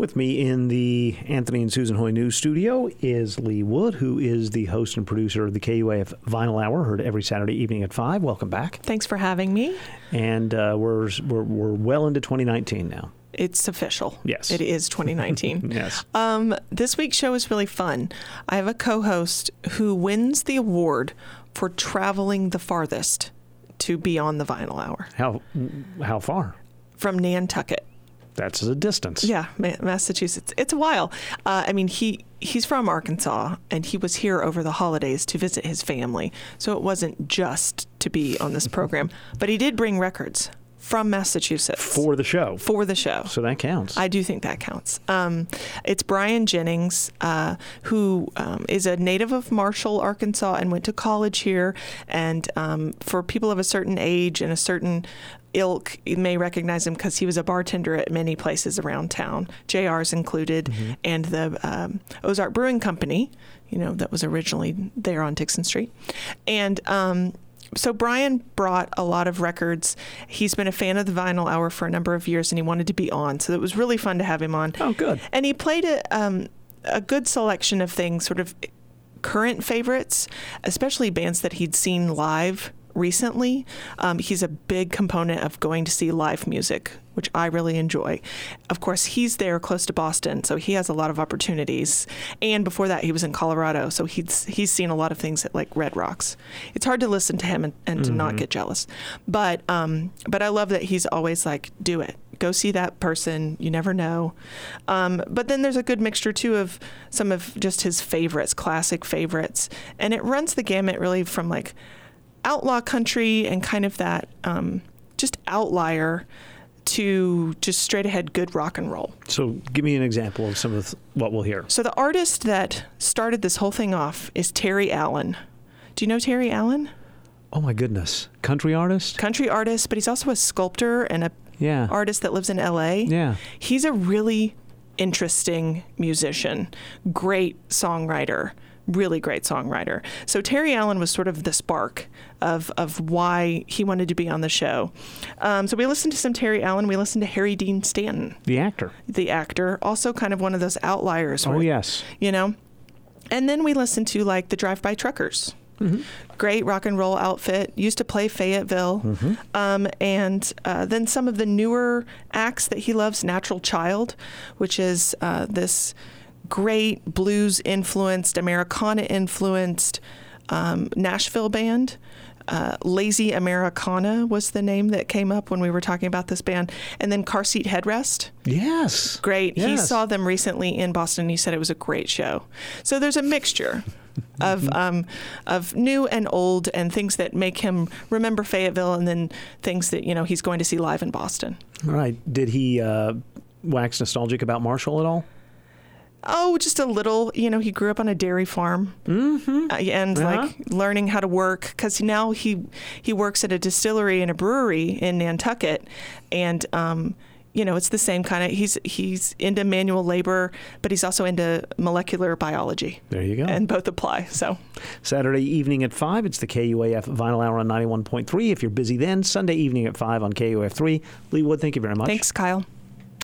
With me in the Anthony and Susan Hoy News Studio is Lee Wood, who is the host and producer of the KUAF Vinyl Hour, heard every Saturday evening at 5. Welcome back. Thanks for having me. And we're well into 2019 now. It's official. Yes. It is 2019. Yes. This week's show is really fun. I have a co-host who wins the award for traveling the farthest to be on the Vinyl Hour. How far? From Nantucket. That's a distance. Yeah, Massachusetts. It's a while. He's from Arkansas, and he was here over the holidays to visit his family. So it wasn't just to be on this program, but he did bring records from Massachusetts. For the show. For the show. So that counts. I do think that counts. It's Brian Jennings, who is a native of Marshall, Arkansas, and went to college here. And for people of a certain age and a certain ilk, you may recognize him because he was a bartender at many places around town, JR's included, and the Ozark Brewing Company, that was originally there on Dixon Street. And so Brian brought a lot of records. He's been a fan of the Vinyl Hour for a number of years, and he wanted to be on. So it was really fun to have him on. Oh, good. And he played a good selection of things, sort of current favorites, especially bands that he'd seen live recently. He's a big component of going to see live music, which I really enjoy. Of course, he's there close to Boston, so he has a lot of opportunities. And before that, he was in Colorado, so he's seen a lot of things at like Red Rocks. It's hard to listen to him and to not get jealous. But I love that he's always like, do it. Go see that person. You never know. But then there's a good mixture, too, of some of just his favorites, classic favorites. And it runs the gamut really from like outlaw country and kind of that just outlier to just straight ahead good rock and roll. So give me an example of some of what we'll hear. So the artist that started this whole thing off is Terry Allen. Do you know Terry Allen? Oh my goodness. Country artist? Country artist, but he's also a sculptor and a artist that lives in LA. Yeah. He's a really interesting musician, great songwriter. Really great songwriter. So Terry Allen was sort of the spark of why he wanted to be on the show. So we listened to some Terry Allen. We listened to Harry Dean Stanton. The actor. The actor. Also kind of one of those outliers. Oh, yes. And then we listened to like the Drive-By Truckers. Great rock and roll outfit. Used to play Fayetteville. And then some of the newer acts that he loves, Natural Child, which is this great blues-influenced, Americana-influenced Nashville band. Lazy Americana was the name that came up when we were talking about this band. And then Car Seat Headrest. Yes. Great. Yes. He saw them recently in Boston. He said it was a great show. So there's a mixture of new and old and things that make him remember Fayetteville and then things that, he's going to see live in Boston. All right. Did he wax nostalgic about Marshall at all? Oh, just a little. He grew up on a dairy farm and like learning how to work because now he works at a distillery and a brewery in Nantucket. And, it's the same kind of he's into manual labor, but he's also into molecular biology. There you go. And both apply. So Saturday evening at 5, it's the KUAF Vinyl Hour on 91.3. If you're busy then, Sunday evening at 5 on KUAF 3. Lee Wood, thank you very much. Thanks, Kyle.